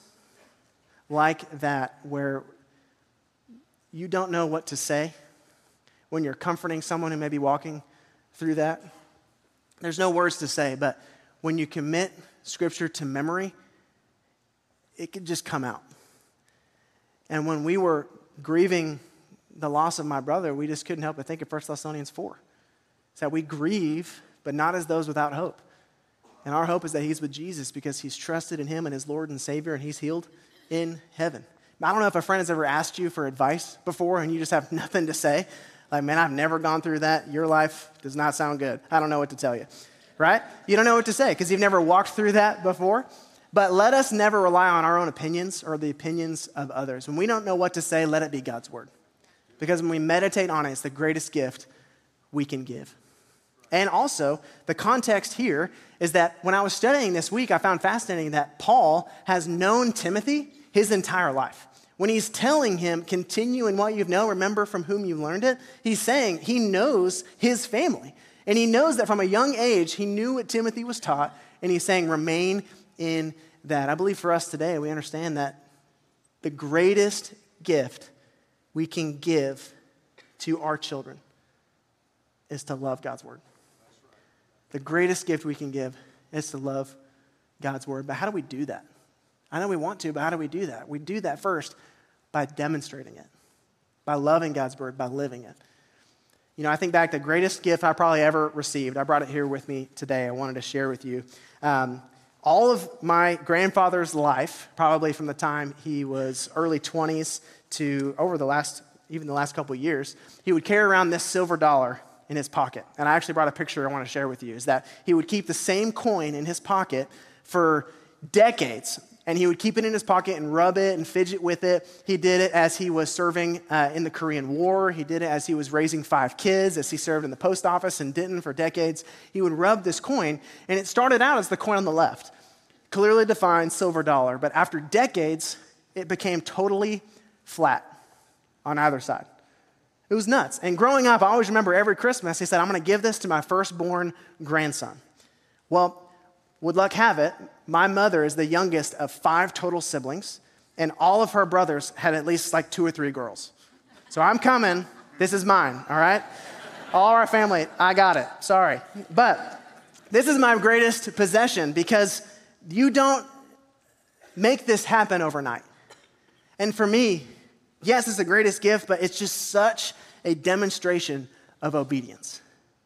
like that where you don't know what to say when you're comforting someone who may be walking through that. There's no words to say, but when you commit Scripture to memory, it could just come out. And when we were grieving the loss of my brother, we just couldn't help but think of 1 Thessalonians 4. It's that we grieve, but not as those without hope. And our hope is that he's with Jesus because he's trusted in him and his Lord and Savior, and he's healed in heaven. I don't know if a friend has ever asked you for advice before and you just have nothing to say. Like, man, I've never gone through that. Your life does not sound good. I don't know what to tell you, right? You don't know what to say because you've never walked through that before. But let us never rely on our own opinions or the opinions of others. When we don't know what to say, let it be God's word. Because when we meditate on it, it's the greatest gift we can give. And also, the context here is that when I was studying this week, I found fascinating that Paul has known Timothy his entire life. When he's telling him, continue in what you know, remember from whom you learned it, he's saying he knows his family. And he knows that from a young age, he knew what Timothy was taught, and he's saying remain in that. I believe for us today, we understand that the greatest gift we can give to our children is to love God's word. The greatest gift we can give is to love God's word. But how do we do that? I know we want to, but how do we do that? We do that first by demonstrating it, by loving God's word, by living it. You know, I think back, the greatest gift I probably ever received, I brought it here with me today. I wanted to share with you. All of my grandfather's life, probably from the time he was early 20s to over the last couple of years, he would carry around this silver dollar in his pocket. And I actually brought a picture I want to share with you, is that he would keep the same coin in his pocket for decades. And he would keep it in his pocket and rub it and fidget with it. He did it as he was serving in the Korean War. He did it as he was raising 5 kids, as he served in the post office in Denton for decades. He would rub this coin, and it started out as the coin on the left, clearly defined silver dollar. But after decades, it became totally flat on either side. It was nuts. And growing up, I always remember every Christmas, he said, I'm going to give this to my firstborn grandson. Well, would luck have it, my mother is the youngest of 5 total siblings, and all of her brothers had at least like 2 or 3 girls. So I'm coming. This is mine, all right? All our family, I got it. Sorry. But this is my greatest possession because you don't make this happen overnight. And for me, yes, it's the greatest gift, but it's just such a demonstration of obedience.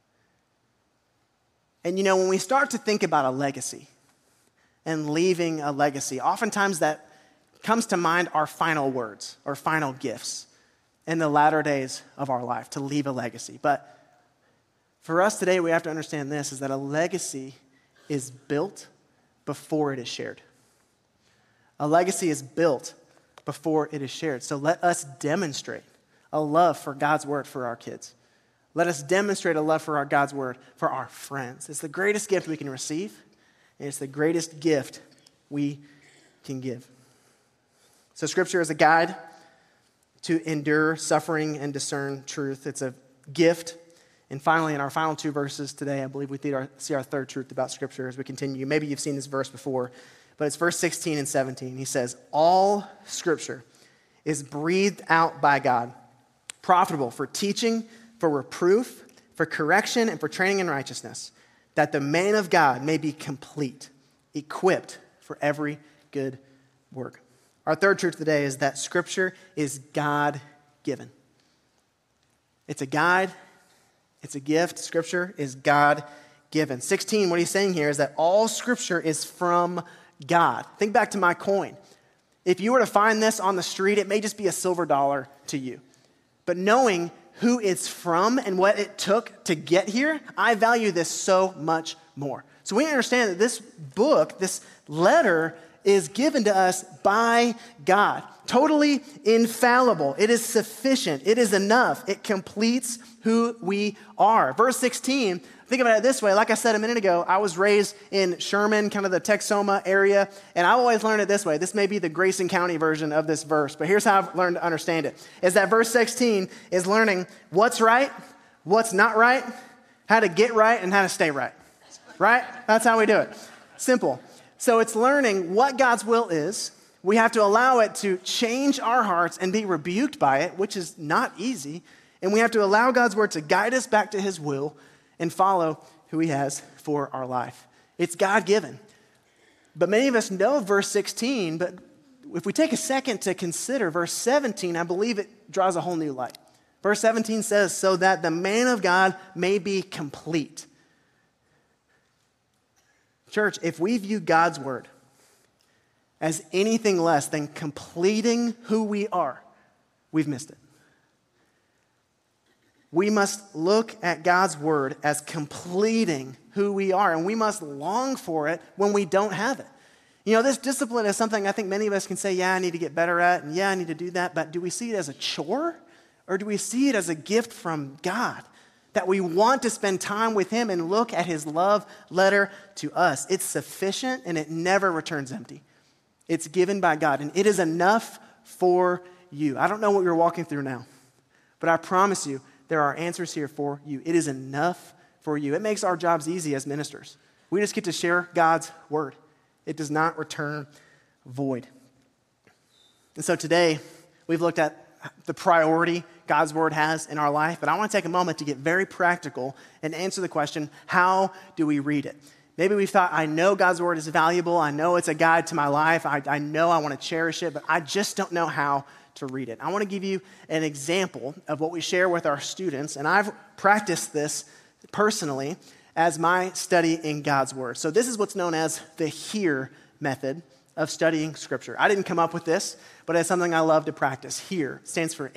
And you know, when we start to think about a legacy and leaving a legacy, oftentimes that comes to mind our final words or final gifts in the latter days of our life, to leave a legacy. But for us today, we have to understand this, is that a legacy is built before it is shared. A legacy is built before it is shared. So let us demonstrate a love for God's word for our kids. Let us demonstrate a love for our God's word for our friends. It's the greatest gift we can receive, and it's the greatest gift we can give. So Scripture is a guide to endure suffering and discern truth. It's a gift. And finally, in our final 2 verses today, I believe we see our third truth about Scripture as we continue. Maybe you've seen this verse before, but it's verse 16 and 17. He says, all Scripture is breathed out by God, profitable for teaching, for reproof, for correction, and for training in righteousness, that the man of God may be complete, equipped for every good work. Our third truth today is that Scripture is God-given. It's a guide. It's a gift. Scripture is God-given. 16, what he's saying here is that all Scripture is from God. Think back to my coin. If you were to find this on the street, it may just be a silver dollar to you. But knowing who it's from and what it took to get here, I value this so much more. So we understand that this book, this letter, is given to us by God. Totally infallible. It is sufficient. It is enough. It completes who we are. Verse 16, think about it this way. Like I said a minute ago, I was raised in Sherman, kind of the Texoma area, and I've always learned it this way. This may be the Grayson County version of this verse, but here's how I've learned to understand it, is that verse 16 is learning what's right, what's not right, how to get right, and how to stay right. Right? That's how we do it. Simple. So it's learning what God's will is. We have to allow it to change our hearts and be rebuked by it, which is not easy. And we have to allow God's word to guide us back to his will and follow who he has for our life. It's God-given. But many of us know verse 16, but if we take a second to consider verse 17, I believe it draws a whole new light. Verse 17 says, so that the man of God may be complete. Church, if we view God's word as anything less than completing who we are, we've missed it. We must look at God's word as completing who we are, and we must long for it when we don't have it. You know, this discipline is something I think many of us can say, yeah, I need to get better at, and yeah, I need to do that, but do we see it as a chore, or do we see it as a gift from God? That we want to spend time with him and look at his love letter to us. It's sufficient, and it never returns empty. It's given by God, and it is enough for you. I don't know what you're walking through now, but I promise you, there are answers here for you. It is enough for you. It makes our jobs easy as ministers. We just get to share God's word. It does not return void. And so today, we've looked at the priority God's word has in our life, but I want to take a moment to get very practical and answer the question, how do we read it? Maybe we thought, I know God's word is valuable. I know it's a guide to my life. I know I want to cherish it, but I just don't know how to read it. I want to give you an example of what we share with our students, and I've practiced this personally as my study in God's word. So this is what's known as the HEAR method of studying scripture. I didn't come up with this, but it's something I love to practice. HEAR stands for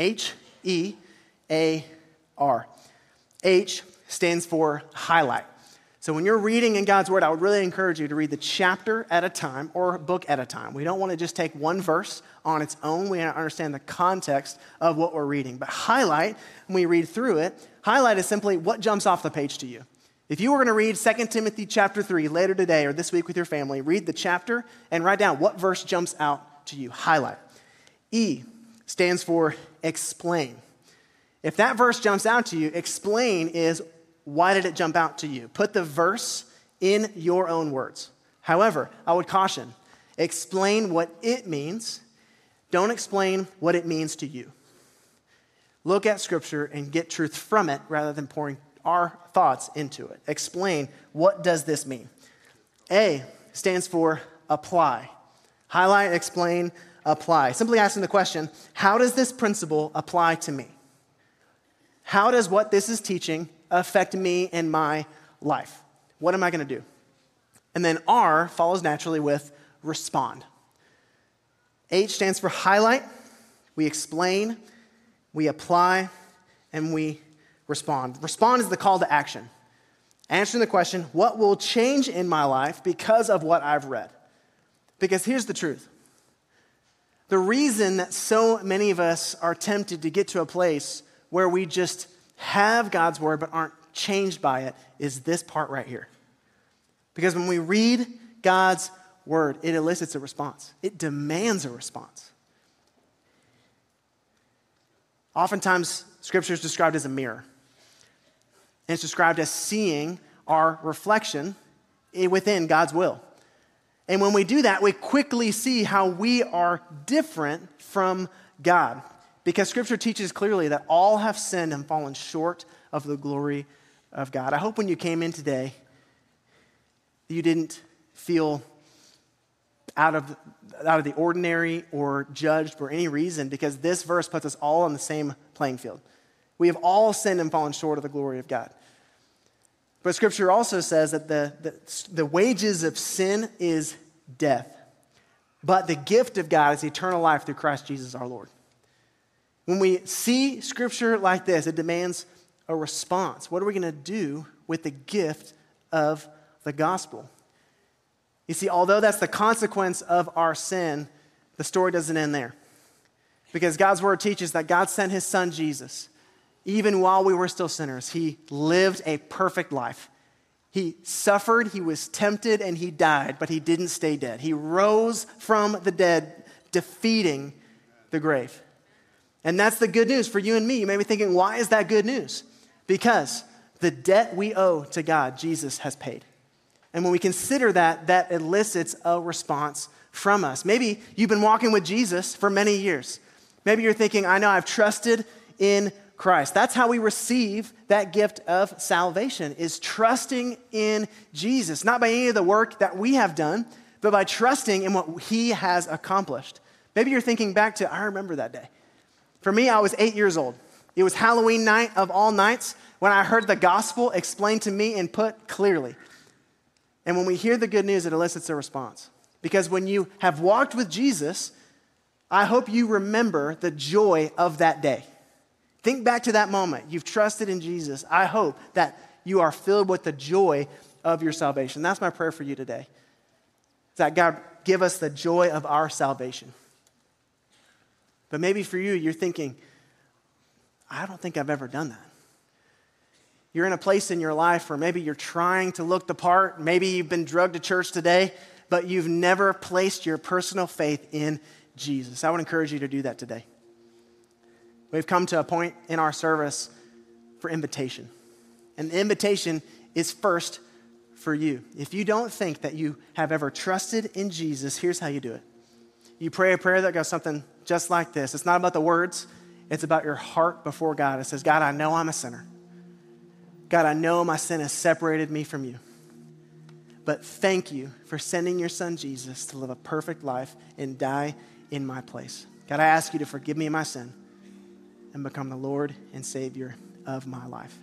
H-E-A-R. H stands for highlight. So when you're reading in God's word, I would really encourage you to read the chapter at a time or book at a time. We don't want to just take one verse on its own. We want to understand the context of what we're reading. But highlight, when we read through it, highlight is simply what jumps off the page to you. If you were going to read 2 Timothy chapter 3 later today or this week with your family, read the chapter and write down what verse jumps out to you. Highlight. E stands for explain. If that verse jumps out to you, explain is why did it jump out to you? Put the verse in your own words. However, I would caution, explain what it means. Don't explain what it means to you. Look at Scripture and get truth from it rather than pouring our thoughts into it. Explain, what does this mean? A stands for apply. Highlight, explain, apply. Simply asking the question, how does this principle apply to me? How does what this is teaching affect me and my life? What am I going to do? And then R follows naturally with respond. H stands for highlight. We explain, we apply, and we respond. Respond is the call to action. Answering the question, what will change in my life because of what I've read? Because here's the truth. The reason that so many of us are tempted to get to a place where we just have God's word but aren't changed by it is this part right here. Because when we read God's word, it elicits a response. It demands a response. Oftentimes, Scripture is described as a mirror. And it's described as seeing our reflection within God's will. And when we do that, we quickly see how we are different from God. Because Scripture teaches clearly that all have sinned and fallen short of the glory of God. I hope when you came in today, you didn't feel out of the ordinary or judged for any reason, because this verse puts us all on the same playing field. We have all sinned and fallen short of the glory of God. But Scripture also says that the wages of sin is death, but the gift of God is eternal life through Christ Jesus our Lord. When we see Scripture like this, it demands a response. What are we going to do with the gift of the gospel? You see, although that's the consequence of our sin, the story doesn't end there. Because God's word teaches that God sent his son Jesus. Even while we were still sinners, he lived a perfect life. He suffered, he was tempted, and he died, but he didn't stay dead. He rose from the dead, defeating the grave. And that's the good news for you and me. You may be thinking, why is that good news? Because the debt we owe to God, Jesus has paid. And when we consider that, that elicits a response from us. Maybe you've been walking with Jesus for many years. Maybe you're thinking, I know I've trusted in Christ. That's how we receive that gift of salvation, is trusting in Jesus. Not by any of the work that we have done, but by trusting in what he has accomplished. Maybe you're thinking back to, I remember that day. For me, I was 8 years old. It was Halloween night of all nights when I heard the gospel explained to me and put clearly. And when we hear the good news, it elicits a response. Because when you have walked with Jesus, I hope you remember the joy of that day. Think back to that moment. You've trusted in Jesus. I hope that you are filled with the joy of your salvation. That's my prayer for you today. That God give us the joy of our salvation. But maybe for you, you're thinking, I don't think I've ever done that. You're in a place in your life where maybe you're trying to look the part. Maybe you've been drugged to church today, but you've never placed your personal faith in Jesus. I would encourage you to do that today. We've come to a point in our service for invitation. And the invitation is first for you. If you don't think that you have ever trusted in Jesus, here's how you do it. You pray a prayer that goes something just like this. It's not about the words. It's about your heart before God. It says, God, I know I'm a sinner. God, I know my sin has separated me from you. But thank you for sending your son Jesus to live a perfect life and die in my place. God, I ask you to forgive me my sin and become the Lord and Savior of my life.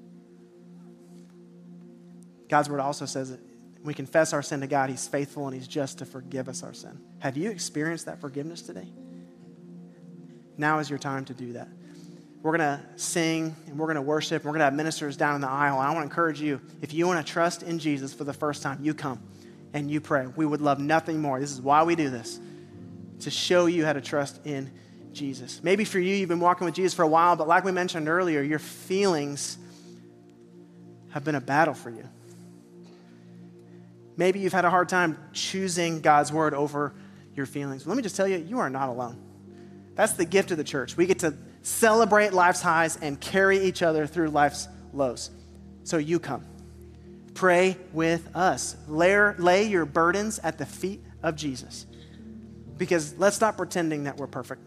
God's word also says that when we confess our sin to God, he's faithful and he's just to forgive us our sin. Have you experienced that forgiveness today? Now is your time to do that. We're going to sing and we're going to worship and we're going to have ministers down in the aisle. And I want to encourage you, if you want to trust in Jesus for the first time, you come and you pray. We would love nothing more. This is why we do this, to show you how to trust in Jesus. Maybe for you, you've been walking with Jesus for a while, but like we mentioned earlier, your feelings have been a battle for you. Maybe you've had a hard time choosing God's word over your feelings. Let me just tell you, you are not alone. That's the gift of the church. We get to celebrate life's highs and carry each other through life's lows. So you come. Pray with us. Lay your burdens at the feet of Jesus. Because let's stop pretending that we're perfect.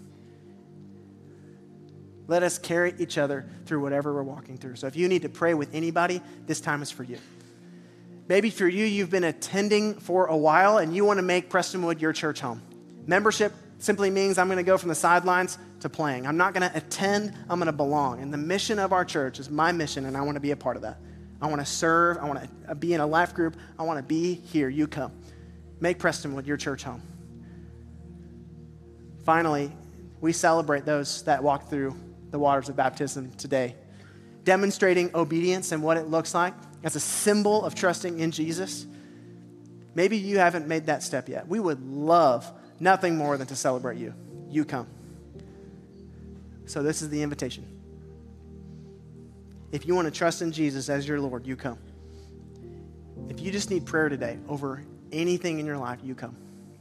Let us carry each other through whatever we're walking through. So if you need to pray with anybody, this time is for you. Maybe for you, you've been attending for a while and you want to make Prestonwood your church home. Membership simply means I'm going to go from the sidelines to playing. I'm not going to attend, I'm going to belong. And the mission of our church is my mission, and I want to be a part of that. I want to serve, I want to be in a life group, I want to be here. You come. Make Prestonwood your church home. Finally, we celebrate those that walk through the waters of baptism today, demonstrating obedience and what it looks like as a symbol of trusting in Jesus. Maybe you haven't made that step yet. We would love nothing more than to celebrate you. You come. So this is the invitation. If you want to trust in Jesus as your Lord, you come. If you just need prayer today over anything in your life, you come.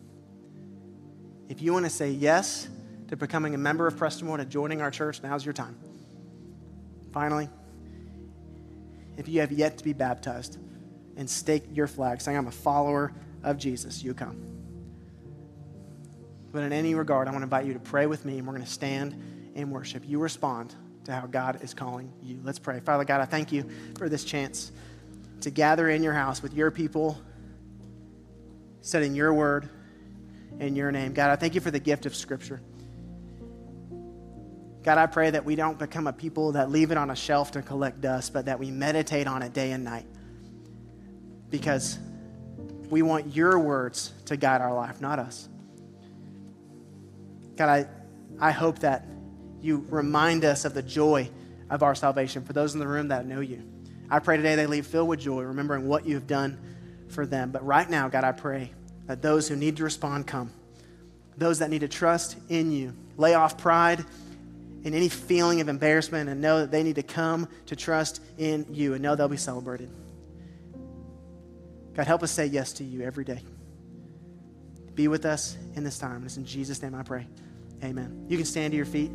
If you want to say yes to becoming a member of Prestonwood and joining our church, now's your time. Finally, if you have yet to be baptized and stake your flag, saying I'm a follower of Jesus, you come. But in any regard, I want to invite you to pray with me, and we're going to stand and worship. You respond to how God is calling you. Let's pray. Father God, I thank you for this chance to gather in your house with your people, studying your word in your name. God, I thank you for the gift of Scripture. God, I pray that we don't become a people that leave it on a shelf to collect dust, but that we meditate on it day and night. Because we want your words to guide our life, not us. God, I hope that you remind us of the joy of our salvation for those in the room that know you. I pray today they leave filled with joy, remembering what you have done for them. But right now, God, I pray that those who need to respond come. Those that need to trust in you. Lay off pride and any feeling of embarrassment and know that they need to come to trust in you and know they'll be celebrated. God, help us say yes to you every day. Be with us in this time. It's in Jesus' name I pray. Amen. You can stand to your feet.